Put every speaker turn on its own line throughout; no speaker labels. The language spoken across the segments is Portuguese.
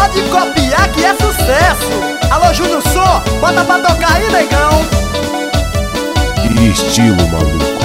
Pode copiar que é sucesso. Alô, Júnior Som, bota pra tocar aí, negão.
Estilo maluco.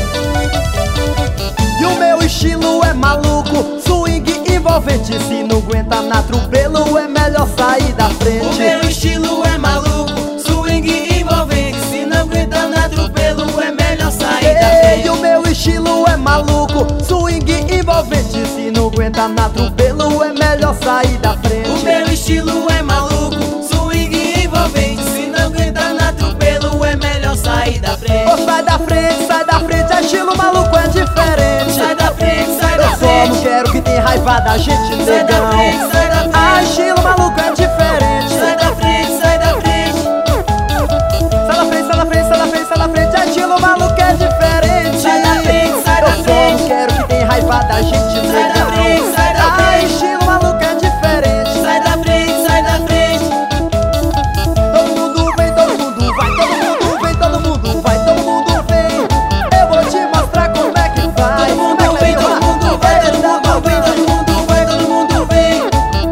E o meu estilo é maluco, swing envolvente. Se não aguenta na atropelo, é melhor sair da frente.
O meu estilo é maluco, swing envolvente. Se não aguenta na atropelo, é melhor sair da frente.
E o meu estilo é maluco, swing envolvente. Se não aguenta na atropelo, é melhor sair da frente.
O meu estilo é maluco, swing envolvente. Se não aguenta na atropelo, é melhor sair da frente.
Ô, sai da frente, é estilo maluco, é diferente.
Sai da frente, sai da
Eu só
frente.
não quero que tenha raiva da gente,
Sai da
negão.
frente, sai da frente.
Ah, estilo maluco é diferente.
Sai da frente, sai da frente.
Sai da frente, sai da frente, sai da frente, sai da frente, é estilo maluco é diferente.
Sai da frente, sai da
Eu só
frente.
não quero que tenha raiva da gente,
Sai da
negão.
frente, sai da
Ah,
frente.
estilo maluco é diferente.
Sai da frente, sai da frente.
Todo mundo vem, todo mundo vai, todo mundo vem, todo mundo vai, todo mundo vem. Eu vou te mostrar como é que faz.
Todo mundo vem, todo mundo vai, todo mundo vem, todo mundo vai, todo mundo vem.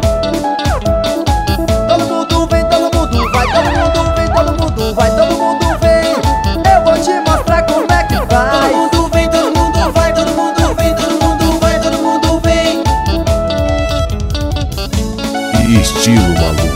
Todo mundo vem, todo mundo vai, todo mundo vem, todo mundo vai, todo mundo vem. Eu vou te mostrar como é que
Todo
faz.
mundo vem, todo mundo vai, todo mundo vem, todo mundo vai, todo mundo vem.
Estilo maluco.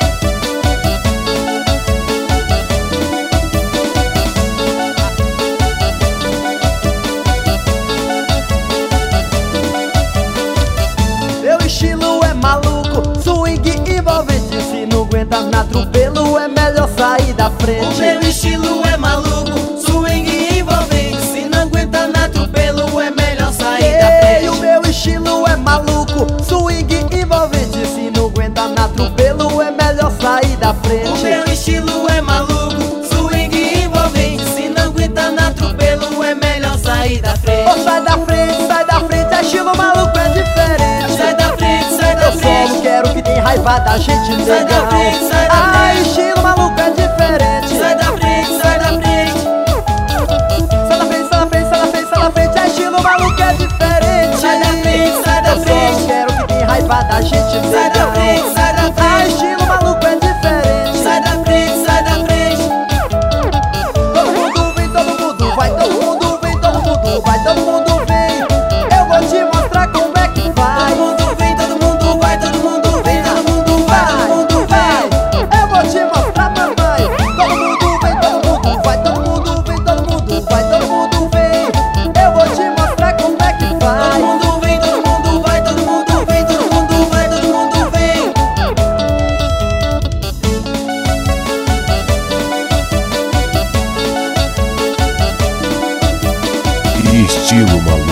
Meu estilo é maluco, swing envolvente. Se não aguenta na atropelo, é melhor sair da
O
frente.
meu estilo é maluco, swing envolvente. Se não aguenta na atropelo, é melhor sair da
E o
frente.
meu estilo é maluco, swing envolvente. Se não aguenta na atropelo, é melhor sair da
O
frente.
meu estilo é maluco, swing envolvente. Se não aguenta na atropelo, é melhor sair da
Ô,
frente.
sai da frente, é estilo maluco, é diferente.
Sai da frente, sai da
Eu só não
frente.
quero que tenha raiva da gente,
Sai da
negão.
frente, sai da
Ah,
frente.
estilo maluco é diferente.
Sai da frente, sai da frente.
Sai da frente, sai da frente, sai da frente, sai da frente, é estilo maluco é diferente.
Sai da frente, sai da
Eu só
frente.
não quero que tenha raiva da gente, negão.
Sai da frente, sai da
Ah,
frente.
estilo maluco é diferente.
Sai da frente, sai da frente.
Todo mundo vem, todo mundo vai, todo mundo vem, todo mundo vai, todo mundo vem. Eu vou te mostrar como é que faz.
Todo mundo vem, todo mundo vai, todo mundo vem, todo mundo vai, todo mundo vai.
Eu vou te mostrar, mamãe. Todo mundo vem, todo mundo vai, todo mundo vem, todo mundo vai, todo mundo vem. Eu vou te mostrar como é que
Todo
faz.
mundo vem, todo mundo vai, todo mundo vem, todo mundo vai, todo mundo vem.
Estilo maluco.